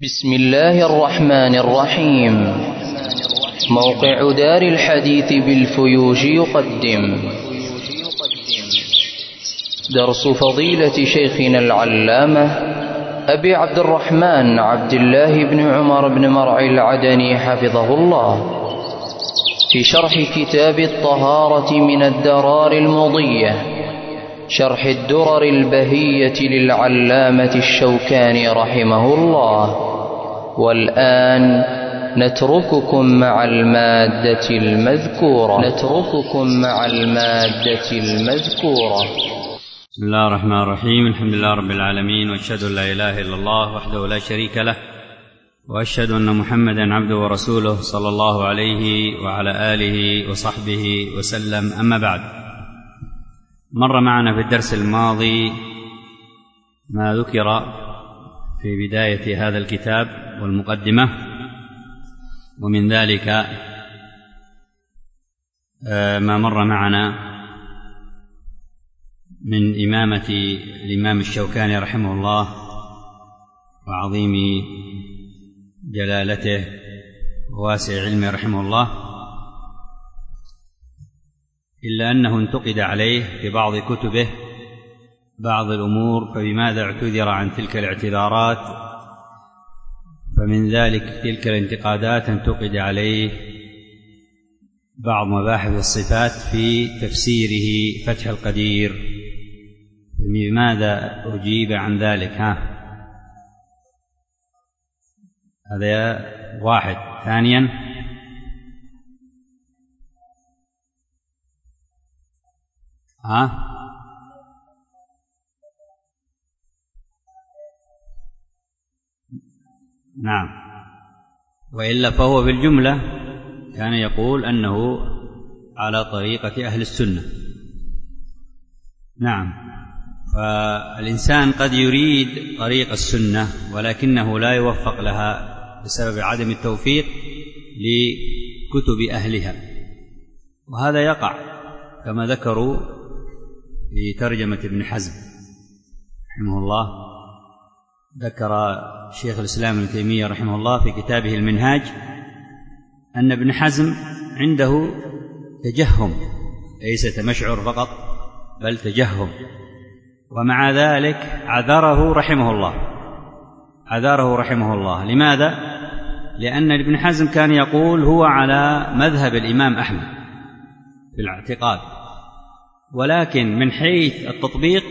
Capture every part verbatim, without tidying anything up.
بسم الله الرحمن الرحيم. موقع دار الحديث بالفيوج يقدم درس فضيلة شيخنا العلامة أبي عبد الرحمن عبد الله بن عمر بن مرعي العدني حفظه الله في شرح كتاب الطهارة من الدرار المضية، شرح الدرر البهية للعلامة الشوكاني رحمه الله. والآن نترككم مع المادة المذكورة نترككم مع المادة المذكورة بسم الله الرحمن الرحيم. الحمد لله رب العالمين، وأشهد أن لا إله إلا الله وحده لا شريك له، وأشهد أن محمدا عبده ورسوله صلى الله عليه وعلى آله وصحبه وسلم. أما بعد، مر معنا في الدرس الماضي ما ذكر في بداية هذا الكتاب والمقدمة، ومن ذلك ما مر معنا من إمامة الإمام الشوكاني رحمه الله وعظيم جلالته وواسع علمه رحمه الله، إلا أنه انتقد عليه في بعض كتبه بعض الأمور، فبماذا اعتذر عن تلك الاعتذارات؟ فمن ذلك تلك الانتقادات انتقد عليه بعض مباحث الصفات في تفسيره فتح القدير. بماذا أجيب عن ذلك؟ ها هذا واحد. ثانيا، ها نعم، وإلا فهو بالجملة كان يقول أنه على طريقة أهل السنة. نعم، فالإنسان قد يريد طريق السنة ولكنه لا يوفق لها بسبب عدم التوفيق لكتب أهلها، وهذا يقع كما ذكروا في ترجمة ابن حزم رحمه الله. ذكر شيخ الإسلام ابن تيمية رحمه الله في كتابه المنهاج أن ابن حزم عنده تجهم، ليس تمشعر فقط بل تجهم، ومع ذلك عذره رحمه الله عذره رحمه الله لماذا؟ لأن ابن حزم كان يقول هو على مذهب الإمام أحمد في الاعتقاد، ولكن من حيث التطبيق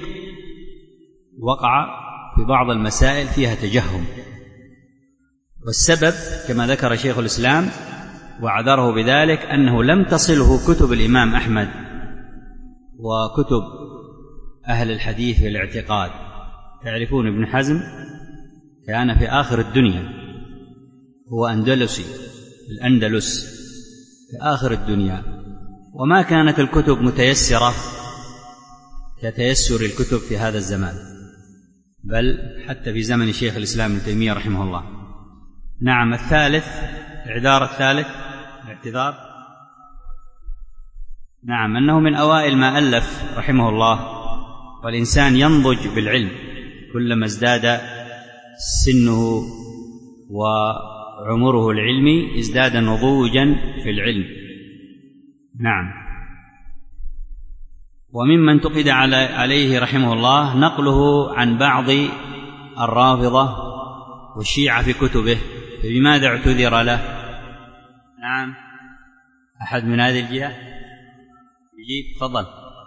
وقع في بعض المسائل فيها تجهم، والسبب كما ذكر شيخ الإسلام وعذره بذلك أنه لم تصله كتب الإمام أحمد وكتب أهل الحديث في الاعتقاد. تعرفون ابن حزم كان في آخر الدنيا، هو أندلسي الأندلس في آخر الدنيا، وما كانت الكتب متيسرة كتيسر الكتب في هذا الزمان، بل حتى في زمن شيخ الإسلام ابن تيمية رحمه الله. نعم. الثالث، الإعذار الثالث الاعتذار، نعم، أنه من أوائل ما ألف رحمه الله، والإنسان ينضج بالعلم كلما ازداد سنه وعمره العلمي ازداد نضوجا في العلم. نعم. ومما انتقد عليه رحمه الله نقله عن بعض الرافضة والشيعة في كتبه، فبماذا اعتذر له؟ نعم، أحد من هذه الجهة يجيب؟ تفضل.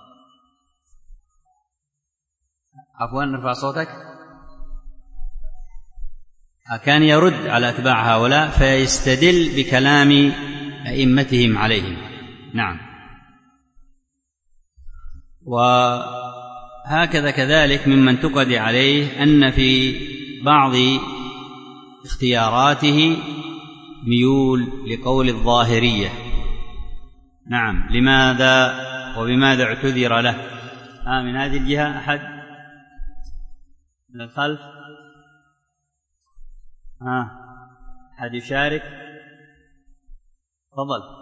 عفوا، نرفع صوتك. كان يرد على أتباع هؤلاء فيستدل بكلام أئمتهم عليهم. نعم. وهكذا كذلك ممن انتقد عليه أن في بعض اختياراته ميول لقول الظاهرية. نعم. لماذا وبماذا اعتذر له؟ آه من هذه الجهة أحد من الخلف؟ آه أحد يشارك؟ تفضل.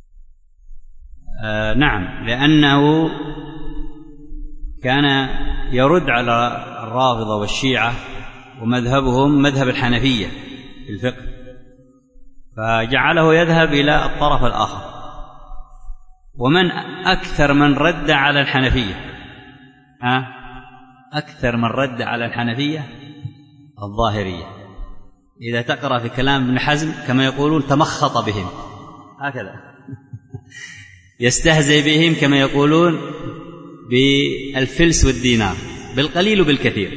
آه نعم، لأنه كان يرد على الرافضة والشيعة، ومذهبهم مذهب الحنفية في الفقه، فجعله يذهب إلى الطرف الآخر. ومن أكثر من رد على الحنفية ها أكثر من رد على الحنفية الظاهرية. إذا تقرأ في كلام ابن حزم كما يقولون تمخط بهم، هكذا يستهزئ بهم كما يقولون بالفلس والدينار، بالقليل وبالكثير.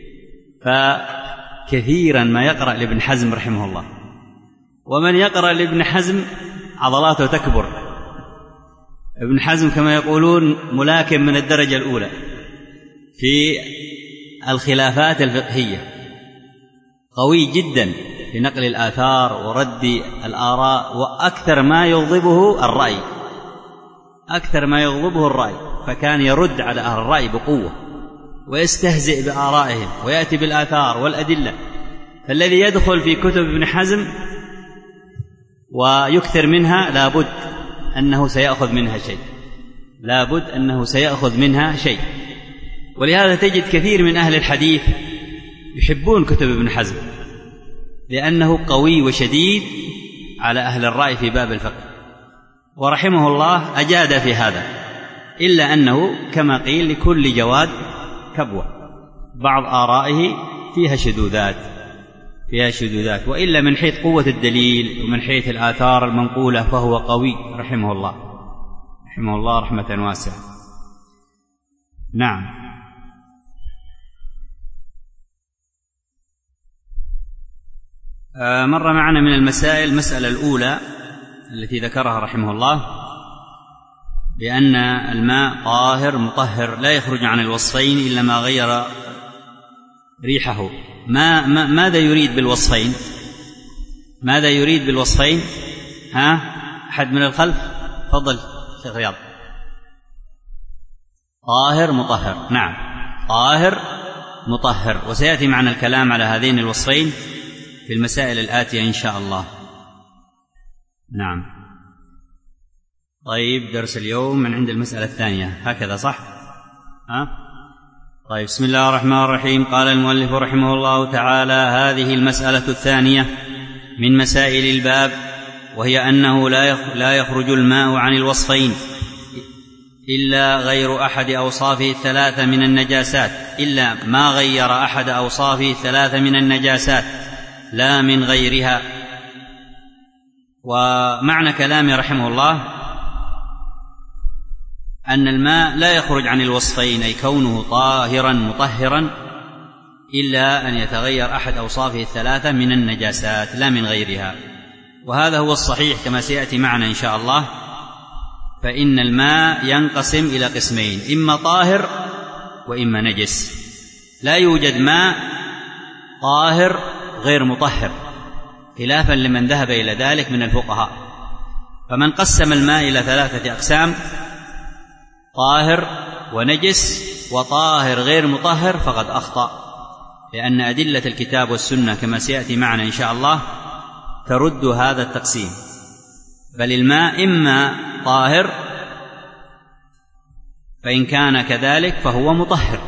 فكثيرا ما يقرأ لابن حزم رحمه الله، ومن يقرأ لابن حزم عضلاته تكبر. ابن حزم كما يقولون ملاكم من الدرجة الأولى في الخلافات الفقهية، قوي جدا في نقل الآثار ورد الآراء، وأكثر ما يغضبه الرأي أكثر ما يغضبه الرأي فكان يرد على أهل الرأي بقوة ويستهزئ بآرائهم ويأتي بالآثار والأدلة. فالذي يدخل في كتب ابن حزم ويكثر منها لابد أنه سيأخذ منها شيء لابد أنه سيأخذ منها شيء ولهذا تجد كثير من أهل الحديث يحبون كتب ابن حزم، لأنه قوي وشديد على أهل الرأي في باب الفقه، ورحمه الله أجاد في هذا، إلا أنه كما قيل لكل جواد كبوة، بعض آرائه فيها شذوذات فيها شذوذات وإلا من حيث قوة الدليل ومن حيث الآثار المنقولة فهو قوي رحمه الله رحمه الله رحمة واسعة. نعم. مر معنا من المسائل المسألة الأولى التي ذكرها رحمه الله بأن الماء طاهر مطهر لا يخرج عن الوصفين إلا ما غير ريحه. ما ما ماذا يريد بالوصفين؟ ماذا يريد بالوصفين؟ ها أحد من الخلف؟ تفضل شيخ رياض. طاهر مطهر، نعم طاهر مطهر، وسيأتي معنا الكلام على هذين الوصفين في المسائل الآتية إن شاء الله. نعم. طيب درس اليوم من عند المسألة الثانية، هكذا صح؟ ها؟ طيب بسم الله الرحمن الرحيم. قال المؤلف رحمه الله تعالى: هذه المسألة الثانية من مسائل الباب، وهي أنه لا يخرج الماء عن الوصفين إلا غير أحد أوصافه الثلاثة من النجاسات إلا ما غير أحد أوصافه الثلاثة من النجاسات لا من غيرها. ومعنى كلامه رحمه الله أن الماء لا يخرج عن الوصفين، أي كونه طاهرا مطهرا، إلا أن يتغير أحد أوصافه الثلاثة من النجاسات لا من غيرها. وهذا هو الصحيح كما سيأتي معنا إن شاء الله. فإن الماء ينقسم إلى قسمين: إما طاهر وإما نجس. لا يوجد ماء طاهر غير مطهر، خلافا لمن ذهب إلى ذلك من الفقهاء. فمن قسم الماء إلى ثلاثة أقسام: طاهر ونجس وطاهر غير مطهر، فقد أخطأ، لأن أدلة الكتاب والسنة كما سيأتي معنا إن شاء الله ترد هذا التقسيم. بل الماء إما طاهر فإن كان كذلك فهو مطهر،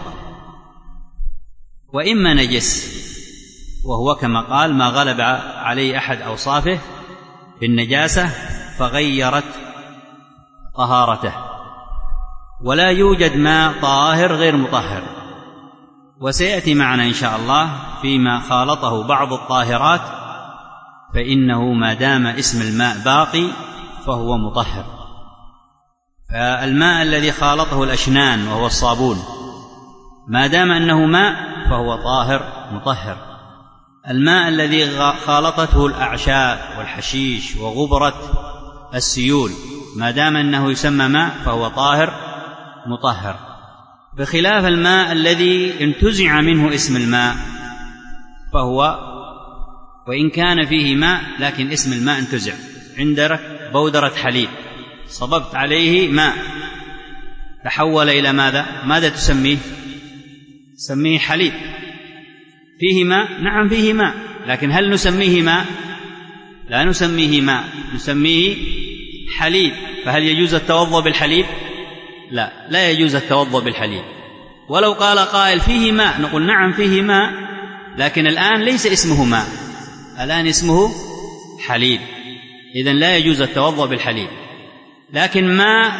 وإما نجس وهو كما قال ما غلب عليه أحد أوصافه بالنجاسة فغيرت طهارته. ولا يوجد ماء طاهر غير مطهر، وسيأتي معنا إن شاء الله فيما خالطه بعض الطاهرات فإنه ما دام اسم الماء باقي فهو مطهر. فالماء الذي خالطه الأشنان وهو الصابون ما دام أنه ماء فهو طاهر مطهر. الماء الذي خالطته الأعشاب والحشيش وغبرة السيول ما دام أنه يسمى ماء فهو طاهر مطهر، بخلاف الماء الذي انتزع منه اسم الماء فهو وإن كان فيه ماء لكن اسم الماء انتزع. عندك بودرة حليب صببت عليه ماء تحول إلى ماذا؟ ماذا تسميه؟ سميه حليب. فيه ماء؟ نعم فيه ماء، لكن هل نسميه ماء؟ لا نسميه ماء، نسميه حليب. فهل يجوز التوضؤ بالحليب؟ لا، لا يجوز التوضؤ بالحليب. ولو قال قائل فيه ماء نقول نعم فيه ماء، لكن الآن ليس اسمه ماء، الآن اسمه حليب، إذن لا يجوز التوضؤ بالحليب. لكن ماء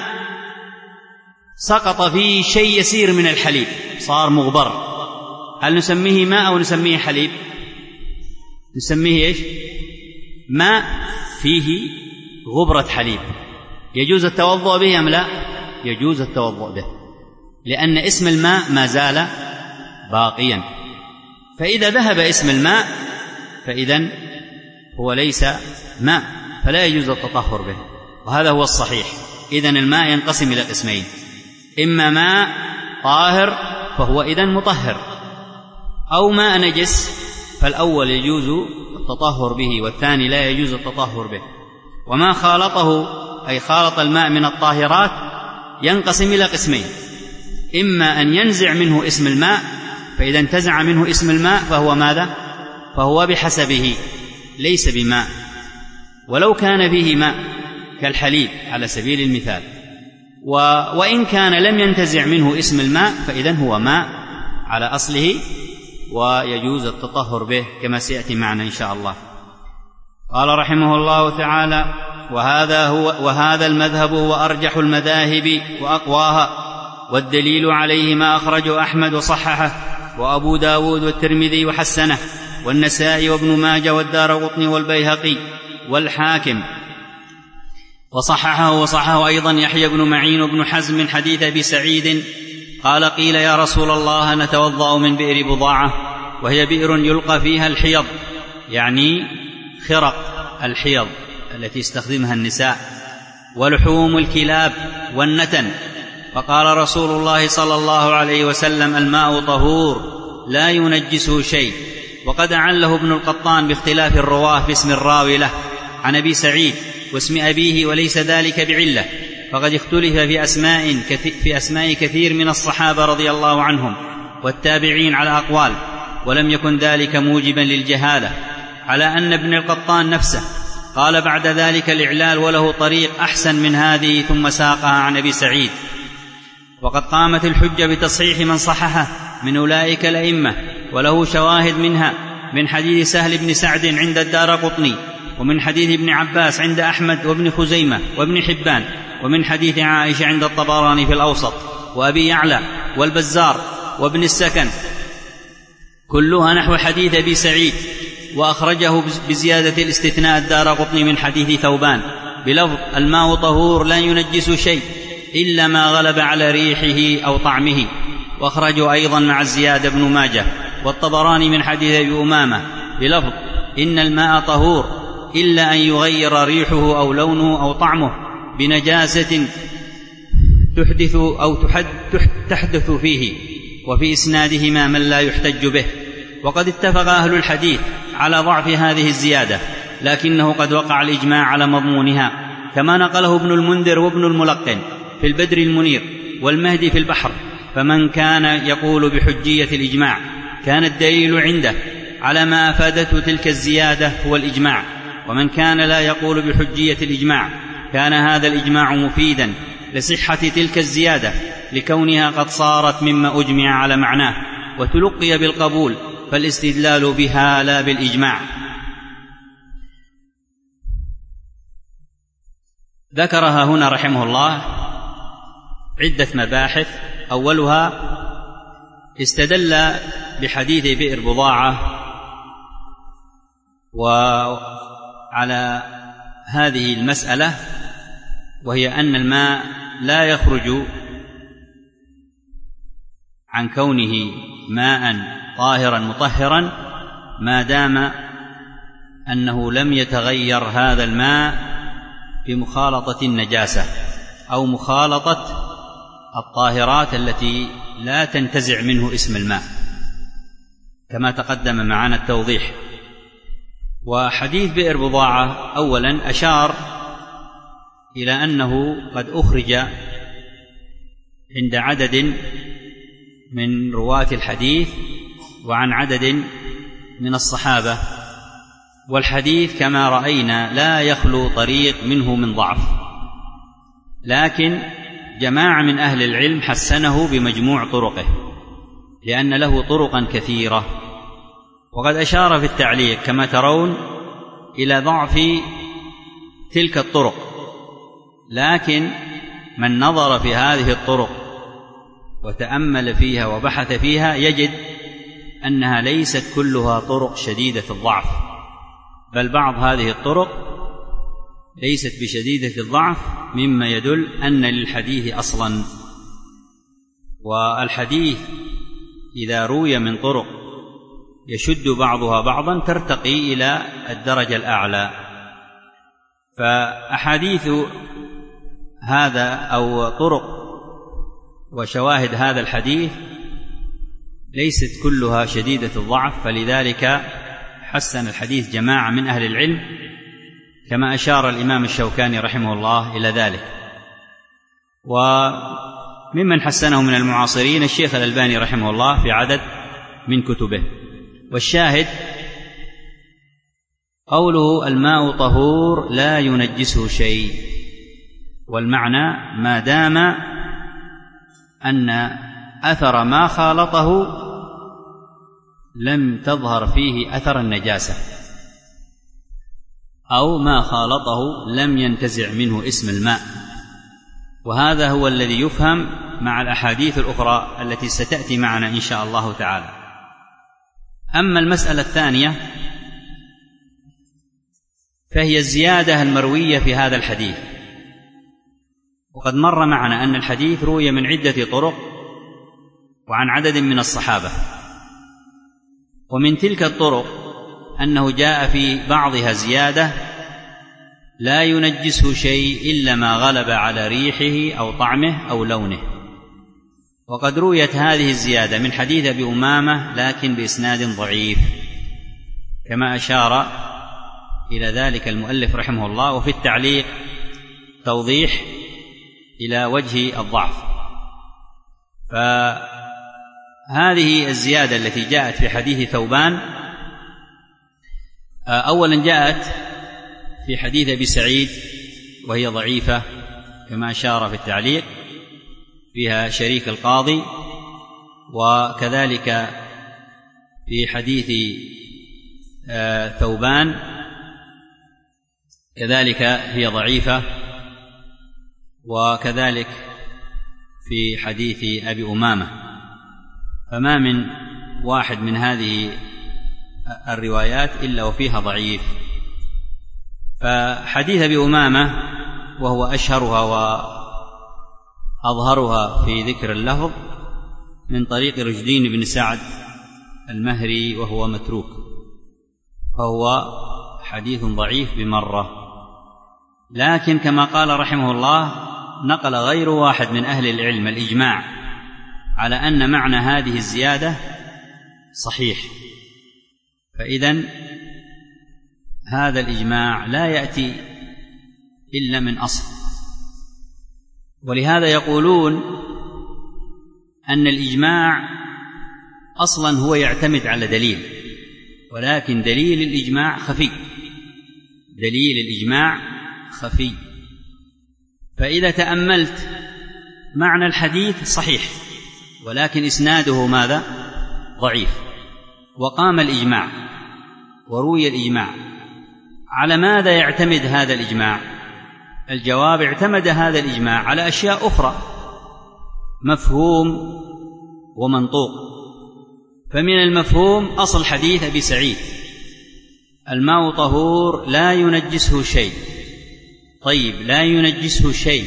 سقط فيه شيء يسير من الحليب صار مغبر، هل نسميه ماء أو نسميه حليب؟ نسميه إيش؟ ماء فيه غبرة حليب، يجوز التوضؤ به أم لا؟ يجوز التوضؤ به، لأن اسم الماء ما زال باقيا. فإذا ذهب اسم الماء فإذن هو ليس ماء، فلا يجوز التطهر به، وهذا هو الصحيح. إذن الماء ينقسم إلى قسمين، إما ماء طاهر فهو إذن مطهر، أو ماء نجس، فالأول يجوز التطهر به والثاني لا يجوز التطهر به. وما خالطه أي خالط الماء من الطاهرات ينقسم إلى قسمين، إما أن ينزع منه اسم الماء، فإذا انتزع منه اسم الماء فهو ماذا؟ فهو بحسبه ليس بماء، ولو كان فيه ماء كالحليب على سبيل المثال، و... وإن كان لم ينتزع منه اسم الماء فإذن هو ماء على أصله ويجوز التطهر به كما سيأتي معنا إن شاء الله. قال رحمه الله تعالى: وهذا, هو وهذا المذهب هو أرجح المذاهب وأقواها، والدليل عليه ما أخرجه أحمد وصححه، وأبو داود والترمذي وحسنه، والنسائي وابن ماجه والدارقطني والبيهقي والحاكم، وصححه وصححه أيضا يحيى بن معين وابن حزم من حديث أبي سعيد قال: قيل يا رسول الله نتوضأ من بئر بضاعة، وهي بئر يلقى فيها الحيض، يعني خرق الحيض التي يستخدمها النساء، ولحوم الكلاب والنتن. فقال رسول الله صلى الله عليه وسلم: الماء طهور لا ينجسه شيء. وقد عله ابن القطان باختلاف الرواه باسم الراوي له عن أبي سعيد واسم أبيه، وليس ذلك بعلة، فقد اختلف في أسماء, في أسماء كثير من الصحابة رضي الله عنهم والتابعين على أقوال، ولم يكن ذلك موجبا للجهالة، على أن ابن القطان نفسه قال بعد ذلك الإعلال وله طريق أحسن من هذه ثم ساقها عن أبي سعيد. وقد قامت الحجة بتصحيح من صححه من أولئك الأئمة، وله شواهد منها من حديث سهل بن سعد عند الدارقطني، ومن حديث ابن عباس عند أحمد وابن خزيمة وابن حبان، ومن حديث عائشة عند الطبراني في الأوسط وأبي يعلى والبزار وابن السكن، كلها نحو حديث أبي سعيد. وأخرجه بزيادة الاستثناء الدارقطني من حديث ثوبان بلفظ: الماء طهور لا ينجس شيء إلا ما غلب على ريحه أو طعمه. وأخرجه أيضا مع الزيادة ابن ماجه والطبراني من حديث أبي أمامة بلفظ: إن الماء طهور إلا أن يغير ريحه أو لونه أو طعمه بنجاسة تحدث أو تحدث فيه، وفي إسنادهما من لا يحتج به. وقد اتفق أهل الحديث على ضعف هذه الزيادة، لكنه قد وقع الإجماع على مضمونها، كما نقله ابن المنذر وابن الملقن في البدر المنير والمهدي في البحر. فمن كان يقول بحجية الإجماع كان الدليل عنده على ما أفادته تلك الزيادة هو الإجماع، ومن كان لا يقول بحجية الإجماع كان هذا الإجماع مفيدا لصحة تلك الزيادة، لكونها قد صارت مما أجمع على معناه وتلقي بالقبول، فالاستدلال بها لا بالإجماع. ذكرها هنا رحمه الله عدة مباحث، أولها استدل بحديث بئر بضاعة، وعلى هذه المسألة وهي أن الماء لا يخرج عن كونه ماء طاهرا مطهرا ما دام أنه لم يتغير هذا الماء بمخالطة النجاسة أو مخالطة الطاهرات التي لا تنتزع منه اسم الماء، كما تقدم معنا التوضيح. وحديث بئر بضاعة أولا أشار إلى أنه قد أخرج عند عدد من رواة الحديث وعن عدد من الصحابة، والحديث كما رأينا لا يخلو طريق منه من ضعف، لكن جماعة من أهل العلم حسنه بمجموع طرقه، لأن له طرقا كثيرة. وقد أشار في التعليق كما ترون إلى ضعف تلك الطرق، لكن من نظر في هذه الطرق وتأمل فيها وبحث فيها يجد أنها ليست كلها طرق شديدة الضعف، بل بعض هذه الطرق ليست بشديدة الضعف، مما يدل أن للحديث أصلا. والحديث إذا روي من طرق يشد بعضها بعضا ترتقي إلى الدرجة الأعلى. فأحاديث هذا أو طرق وشواهد هذا الحديث ليست كلها شديدة الضعف، فلذلك حسن الحديث جماعة من أهل العلم، كما أشار الإمام الشوكاني رحمه الله إلى ذلك. وممن حسنه من المعاصرين الشيخ الألباني رحمه الله في عدد من كتبه. والشاهد قوله الماء طهور لا ينجسه شيء، والمعنى ما دام أن أثر ما خالطه لم تظهر فيه أثر النجاسة، أو ما خالطه لم ينتزع منه اسم الماء. وهذا هو الذي يفهم مع الأحاديث الأخرى التي ستأتي معنا إن شاء الله تعالى. أما المسألة الثانية فهي الزيادة المروية في هذا الحديث. وقد مر معنا أن الحديث روي من عدة طرق وعن عدد من الصحابة، ومن تلك الطرق أنه جاء في بعضها زيادة لا ينجسه شيء إلا ما غلب على ريحه أو طعمه أو لونه. وقد رويت هذه الزيادة من حديث أبي أمامة لكن بإسناد ضعيف، كما أشار إلى ذلك المؤلف رحمه الله، وفي التعليق توضيح إلى وجه الضعف. فهذه الزيادة التي جاءت في حديث ثوبان أولا جاءت في حديث أبي سعيد وهي ضعيفة كما أشار في التعليق، فيها شريك القاضي، وكذلك في حديث ثوبان كذلك هي ضعيفة، وكذلك في حديث أبي أمامة. فما من واحد من هذه الروايات إلا وفيها ضعيف. فحديث أبي أمامة وهو أشهرها وأظهرها في ذكر اللفظ من طريق رشدين بن سعد المهري وهو متروك، فهو حديث ضعيف بمرة. لكن كما قال رحمه الله نقل غير واحد من أهل العلم الإجماع على أن معنى هذه الزيادة صحيح. فإذن هذا الإجماع لا يأتي إلا من أصل. ولهذا يقولون أن الإجماع أصلا هو يعتمد على دليل، ولكن دليل الإجماع خفي، دليل الإجماع خفي. فإذا تأملت معنى الحديث صحيح، ولكن إسناده ماذا؟ ضعيف. وقام الإجماع وروي الإجماع، على ماذا يعتمد هذا الإجماع؟ الجواب: اعتمد هذا الإجماع على أشياء أخرى، مفهوم ومنطوق. فمن المفهوم أصل حديث أبي سعيد: الماء طهور لا ينجسه شيء. طيب، لا ينجسه شيء،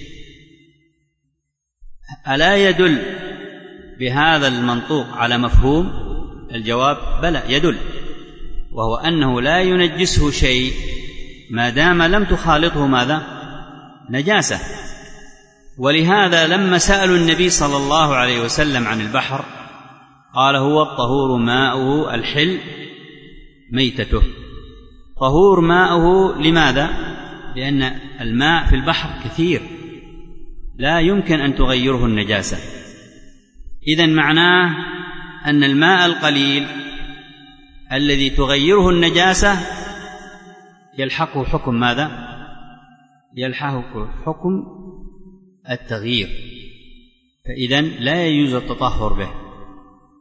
ألا يدل بهذا المنطوق على مفهوم؟ الجواب: بلى، يدل، وهو أنه لا ينجسه شيء ما دام لم تخالطه ماذا؟ نجاسة. ولهذا لما سألوا النبي صلى الله عليه وسلم عن البحر قال: هو الطهور ماؤه الحل ميتته. طهور ماؤه لماذا؟ لأن الماء في البحر كثير لا يمكن أن تغيره النجاسة. إذن معناه أن الماء القليل الذي تغيره النجاسة يلحقه حكم ماذا؟ يلحقه حكم التغيير، فإذن لا يجوز التطهر به.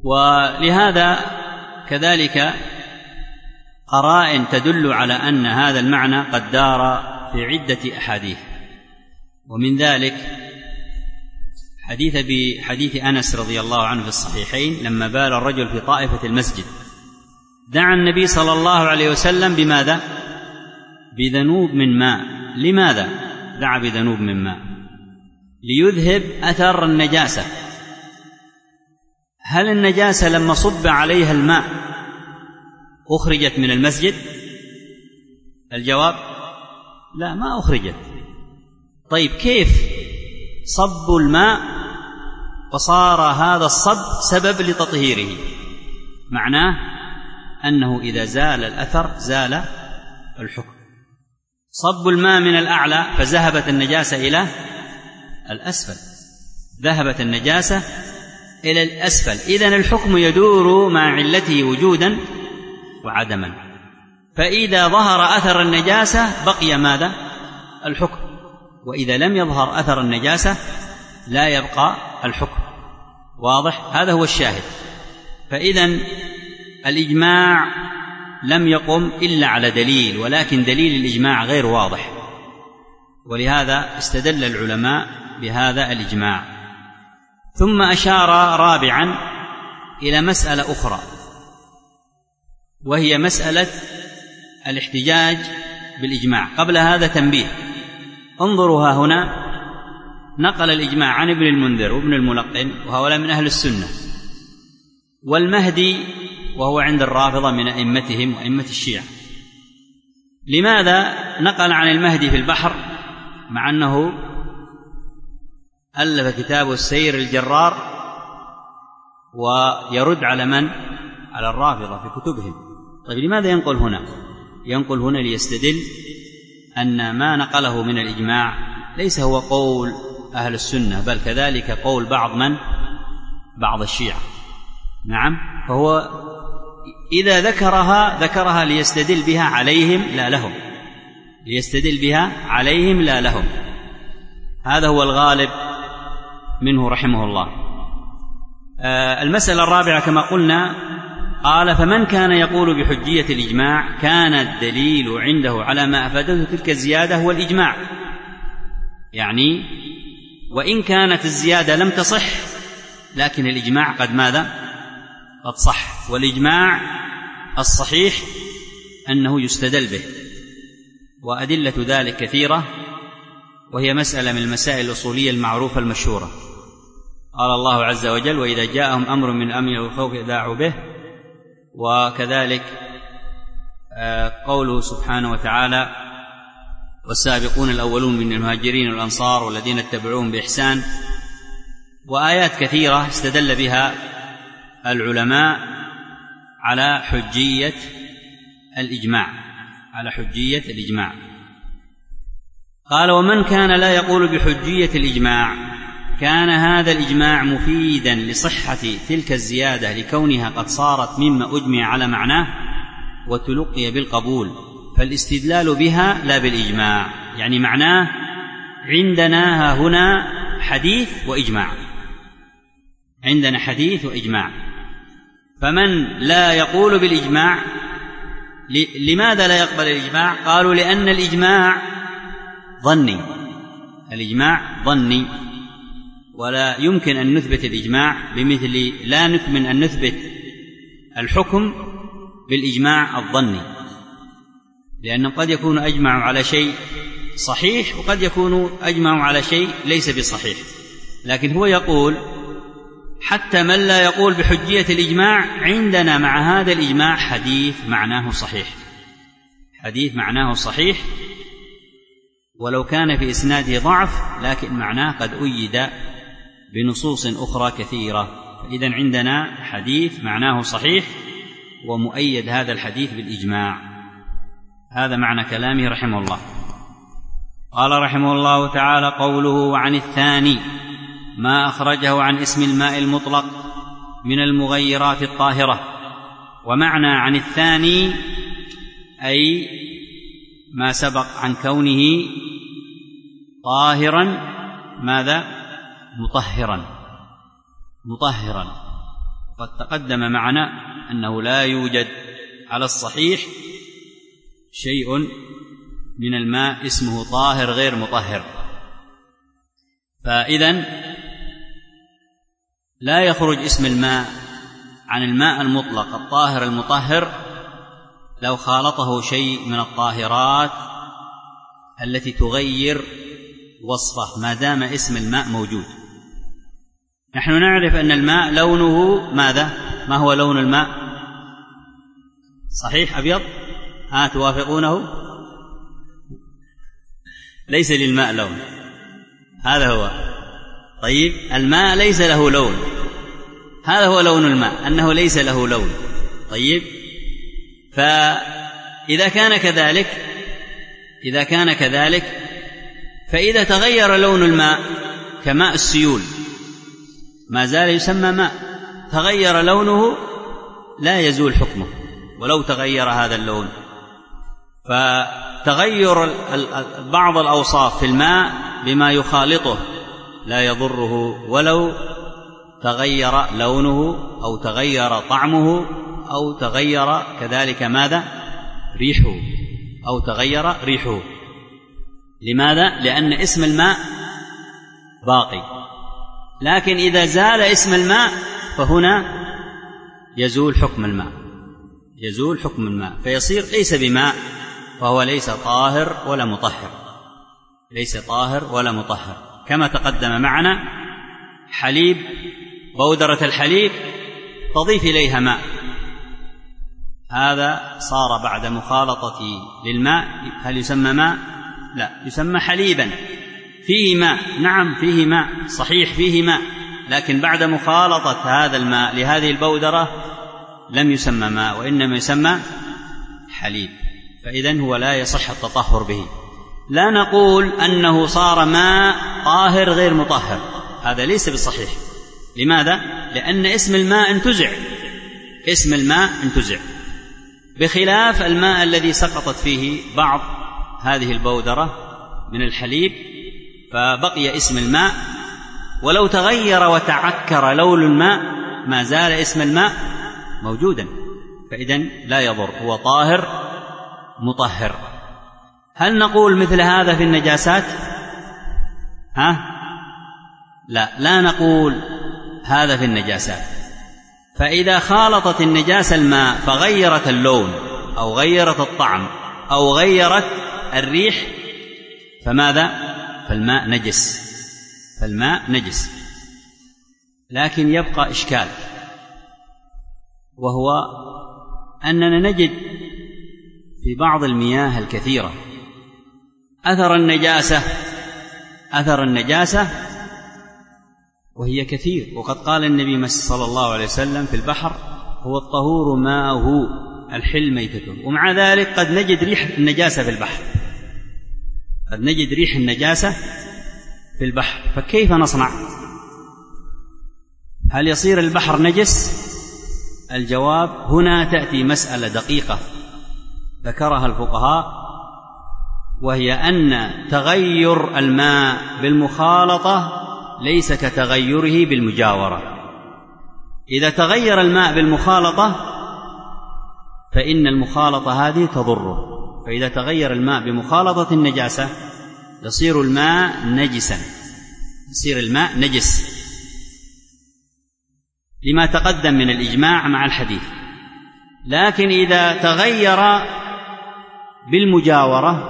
ولهذا كذلك قرائن تدل على أن هذا المعنى قد دار في عدة أحاديث، ومن ذلك حديث بحديث أنس رضي الله عنه في الصحيحين لما بال الرجل في طائفة المسجد دعا النبي صلى الله عليه وسلم بماذا؟ بذنوب من ماء. لماذا دعا بذنوب من ماء؟ ليذهب أثر النجاسة. هل النجاسة لما صب عليها الماء أخرجت من المسجد؟ الجواب لا، ما أخرجت. طيب كيف صب الماء فصار هذا الصب سبب لتطهيره؟ معناه أنه إذا زال الأثر زال الحكم. صب الماء من الأعلى فذهبت النجاسة إلى الأسفل، ذهبت النجاسة إلى الأسفل، إذن الحكم يدور مع علته وجودا وعدما. فإذا ظهر أثر النجاسة بقي ماذا؟ الحكم، وإذا لم يظهر أثر النجاسة لا يبقى الحكم. واضح؟ هذا هو الشاهد. فإذن الإجماع لم يقم إلا على دليل، ولكن دليل الإجماع غير واضح، ولهذا استدل العلماء بهذا الإجماع. ثم أشار رابعا إلى مسألة أخرى، وهي مسألة الاحتجاج بالإجماع. قبل هذا تنبيه، انظروا ها هنا نقل الإجماع عن ابن المنذر وابن الملقن وهؤلاء من أهل السنة، والمهدي وهو عند الرافضة من أئمتهم وأئمة الشيعة. لماذا نقل عن المهدي في البحر مع أنه ألف كتاب السير الجرار ويرد على من؟ على الرافضة في كتبهم؟ طيب لماذا ينقل هنا؟ ينقل هنا ليستدل أن ما نقله من الإجماع ليس هو قول أهل السنة، بل كذلك قول بعض من؟ بعض الشيعة. نعم، فهو إذا ذكرها ذكرها ليستدل بها عليهم لا لهم، ليستدل بها عليهم لا لهم. هذا هو الغالب منه رحمه الله. آه المسألة الرابعة كما قلنا، قال: فمن كان يقول بحجية الإجماع كان الدليل عنده على ما أفادته تلك الزيادة هو الإجماع. يعني وإن كانت الزيادة لم تصح لكن الإجماع قد ماذا؟ قد صح. والإجماع الصحيح أنه يستدل به، وأدلة ذلك كثيرة، وهي مسألة من المسائل الأصولية المعروفة المشهورة. قال الله عز وجل: وإذا جاءهم أمر من الأمن والخوف إذاعوا به. وكذلك قوله سبحانه وتعالى: والسابقون الأولون من المهاجرين والأنصار والذين اتبعوهم بإحسان. وآيات كثيرة استدل بها العلماء على حجية الإجماع، على حجية الإجماع. قال: ومن كان لا يقول بحجية الإجماع كان هذا الإجماع مفيدا لصحة تلك الزيادة لكونها قد صارت مما أجمع على معناه وتلقي بالقبول، فالاستدلال بها لا بالإجماع. يعني معناه عندنا هنا حديث وإجماع، عندنا حديث وإجماع. فمن لا يقول بالإجماع، لماذا لا يقبل الإجماع؟ قالوا: لأن الإجماع ظني، الإجماع ظني، ولا يمكن أن نثبت الإجماع بمثل لا نكمن أن نثبت الحكم بالإجماع الظني، لأنه قد يكون أجمع على شيء صحيح وقد يكون أجمع على شيء ليس بصحيح. لكن هو يقول حتى من لا يقول بحجية الإجماع عندنا مع هذا الإجماع حديث معناه صحيح، حديث معناه صحيح ولو كان في إسناده ضعف، لكن معناه قد أيد بنصوص أخرى كثيرة. فإذن عندنا حديث معناه صحيح ومؤيد هذا الحديث بالإجماع. هذا معنى كلامه رحمه الله. قال رحمه الله تعالى: قوله: وعن الثاني ما أخرجه عن اسم الماء المطلق من المغيرات الطاهرة. ومعنى عن الثاني أي ما سبق عن كونه طاهرا ماذا؟ مطهرا، مطهرا. قد تقدم معنا أنه لا يوجد على الصحيح شيء من الماء اسمه طاهر غير مطهر، فإذن لا يخرج اسم الماء عن الماء المطلق الطاهر المطهر لو خالطه شيء من الطاهرات التي تغير وصفه ما دام اسم الماء موجود. نحن نعرف أن الماء لونه ماذا؟ ما هو لون الماء؟ صحيح أبيض؟ ها توافقونه؟ ليس للماء لون، هذا هو. طيب الماء ليس له لون، هذا هو لون الماء، أنه ليس له لون. طيب فإذا كان كذلك إذا كان كذلك فإذا تغير لون الماء كماء السيول ما زال يسمى ماء، تغير لونه لا يزول حكمه ولو تغير هذا اللون. فتغير بعض الأوصاف في الماء بما يخالطه لا يضره ولو تغير لونه أو تغير طعمه أو تغير كذلك ماذا؟ ريحه أو تغير ريحه. لماذا؟ لأن اسم الماء باقي، لكن إذا زال اسم الماء فهنا يزول حكم الماء يزول حكم الماء فيصير ليس بماء، فهو ليس طاهر ولا مطهر ليس طاهر ولا مطهر. كما تقدم معنا حليب، بودرة الحليب تضيف إليها ماء، هذا صار بعد مخالطة للماء هل يسمى ماء؟ لا، يسمى حليبا فيه ماء. نعم فيه ماء، صحيح فيه ماء، لكن بعد مخالطة هذا الماء لهذه البودرة لم يسمى ماء وإنما يسمى حليب، فإذن هو لا يصح التطهر به. لا نقول أنه صار ماء طاهر غير مطهر، هذا ليس بالصحيح. لماذا؟ لأن اسم الماء انتزع اسم الماء انتزع بخلاف الماء الذي سقطت فيه بعض هذه البودرة من الحليب فبقي اسم الماء، ولو تغير وتعكر لون الماء ما زال اسم الماء موجودا، فإذن لا يضر، هو طاهر مطهر. هل نقول مثل هذا في النجاسات؟ ها؟ لا، لا نقول هذا في النجاسات. فإذا خالطت النجاسة الماء فغيرت اللون أو غيرت الطعم أو غيرت الريح فماذا؟ فالماء نجس فالماء نجس لكن يبقى إشكال، وهو أننا نجد في بعض المياه الكثيرة أثر النجاسة أثر النجاسة وهي كثير، وقد قال النبي صلى الله عليه وسلم في البحر هو الطهور ماؤه الحل ميتته، ومع ذلك قد نجد ريح النجاسة في البحر قد نجد ريح النجاسة في البحر فكيف نصنع؟ هل يصير البحر نجس؟ الجواب هنا تأتي مسألة دقيقة ذكرها الفقهاء، وهي أن تغير الماء بالمخالطة ليس كتغيره بالمجاورة. إذا تغير الماء بالمخالطة فإن المخالطة هذه تضره، فإذا تغير الماء بمخالطة النجاسة يصير الماء نجسا يصير الماء نجس لما تقدم من الإجماع مع الحديث. لكن إذا تغير بالمجاورة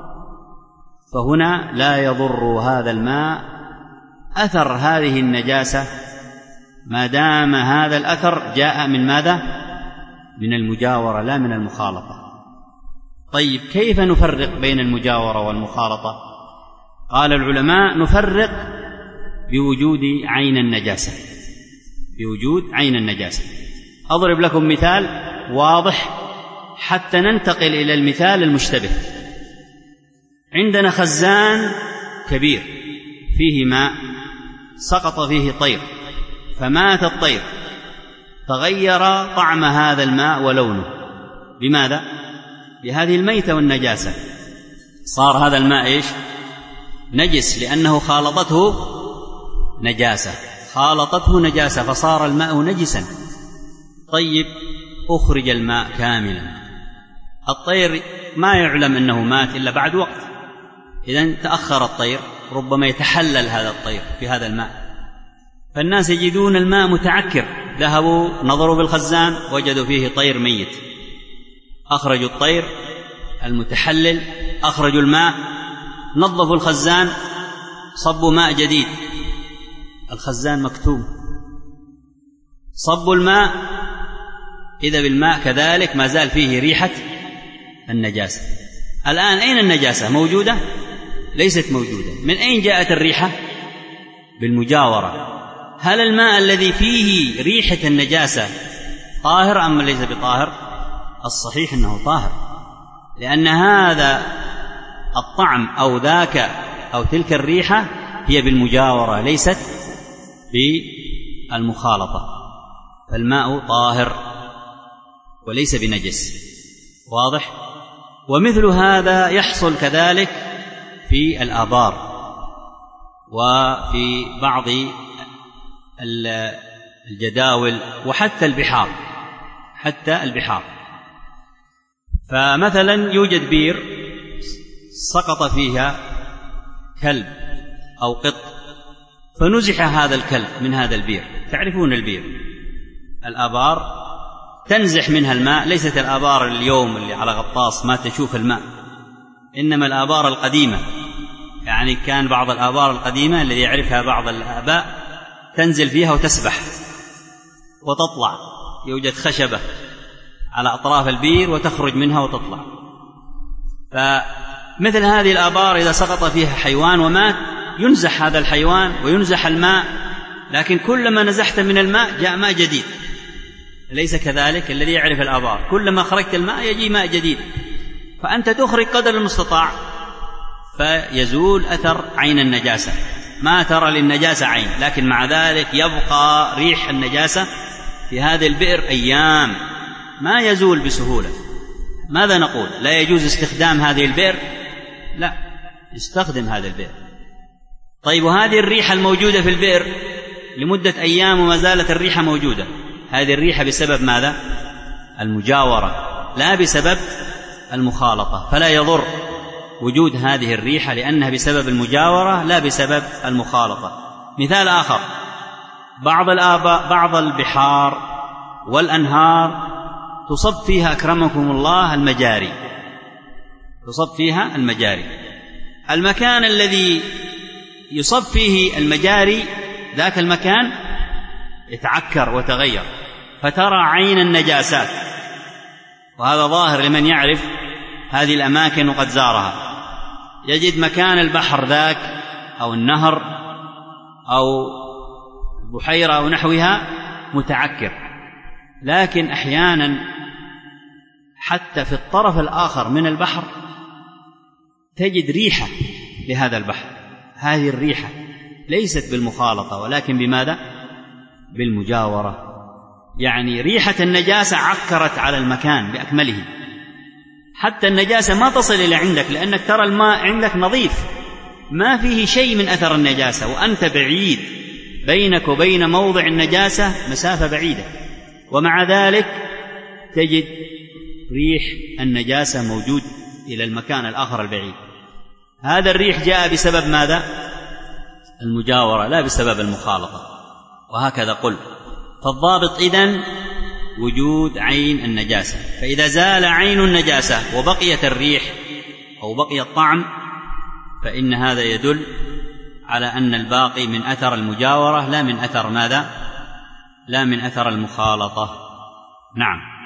فهنا لا يضر هذا الماء أثر هذه النجاسة ما دام هذا الأثر جاء من ماذا؟ من المجاورة لا من المخالطة. طيب كيف نفرق بين المجاورة والمخالطة؟ قال العلماء نفرق بوجود عين النجاسة بوجود عين النجاسة. أضرب لكم مثال واضح حتى ننتقل إلى المثال المشتبه. عندنا خزان كبير فيه ماء سقط فيه طير فمات الطير، تغير طعم هذا الماء ولونه بماذا؟ بهذه الميتة والنجاسة، صار هذا الماء إيش؟ نجس، لأنه خالطته نجاسة خالطته نجاسة فصار الماء نجسا. طيب أخرج الماء كاملا، الطير ما يعلم أنه مات إلا بعد وقت، إذن تأخر الطير، ربما يتحلل هذا الطير في هذا الماء، فالناس يجدون الماء متعكر، ذهبوا نظروا بالخزان وجدوا فيه طير ميت، أخرجوا الطير المتحلل، أخرجوا الماء، نظفوا الخزان، صبوا ماء جديد، الخزان مكتوم، صبوا الماء، إذا بالماء كذلك ما زال فيه ريحة النجاسة. الآن أين النجاسة؟ موجودة؟ ليست موجودة. من أين جاءت الريحة؟ بالمجاورة. هل الماء الذي فيه ريحة النجاسة طاهر أم ليس بطاهر؟ الصحيح أنه طاهر، لأن هذا الطعم أو ذاك أو تلك الريحة هي بالمجاورة ليست بالمخالطة، فالماء طاهر وليس بنجس. واضح؟ ومثل هذا يحصل كذلك في الآبار وفي بعض الجداول وحتى البحار، حتى البحار. فمثلا يوجد بير سقط فيها كلب أو قط، فنزح هذا الكلب من هذا البير. تعرفون البير، الآبار تنزح منها الماء، ليست الآبار اليوم اللي على غطاس ما تشوف الماء، إنما الآبار القديمة، يعني كان بعض الآبار القديمة الذي يعرفها بعض الآباء تنزل فيها وتسبح وتطلع، يوجد خشبة على أطراف البير وتخرج منها وتطلع. فمثل هذه الآبار إذا سقط فيها حيوان ومات ينزح هذا الحيوان وينزح الماء، لكن كلما نزحت من الماء جاء ماء جديد. ليس كذلك الذي يعرف الآبار، كلما خرجت الماء يجي ماء جديد، فأنت تخرج قدر المستطاع فيزول أثر عين النجاسة، ما ترى للنجاسة عين، لكن مع ذلك يبقى ريح النجاسة في هذه البئر أيام ما يزول بسهولة. ماذا نقول؟ لا يجوز استخدام هذه البئر؟ لا، استخدم هذه البئر. طيب وهذه الريحة الموجودة في البئر لمدة أيام وما زالت الريحة موجودة، هذه الريحة بسبب ماذا؟ المجاورة، لا بسبب المخالطة، فلا يضر وجود هذه الريحة لأنها بسبب المجاورة لا بسبب المخالطة. مثال آخر، بعض الآباء بعض البحار والأنهار تصب فيها أكرمكم الله المجاري، تصب فيها المجاري. المكان الذي يصب فيه المجاري ذاك المكان يتعكر وتغير، فترى عين النجاسات، وهذا ظاهر لمن يعرف هذه الأماكن وقد زارها. يجد مكان البحر ذاك أو النهر أو بحيرة أو نحوها متعكر، لكن أحيانا حتى في الطرف الآخر من البحر تجد ريحة لهذا البحر، هذه الريحة ليست بالمخالطة ولكن بماذا؟ بالمجاورة. يعني ريحة النجاسة عكرت على المكان بأكمله، حتى النجاسة ما تصل إلى عندك، لأنك ترى الماء عندك نظيف ما فيه شيء من أثر النجاسة، وأنت بعيد، بينك وبين موضع النجاسة مسافة بعيدة، ومع ذلك تجد ريح النجاسة موجود إلى المكان الآخر البعيد. هذا الريح جاء بسبب ماذا؟ المجاورة لا بسبب المخالطة. وهكذا قل. فالضابط إذن وجود عين النجاسة، فإذا زال عين النجاسة وبقيت الريح أو بقي الطعم فإن هذا يدل على أن الباقي من أثر المجاورة لا من أثر ماذا؟ لا من أثر المخالطة. نعم.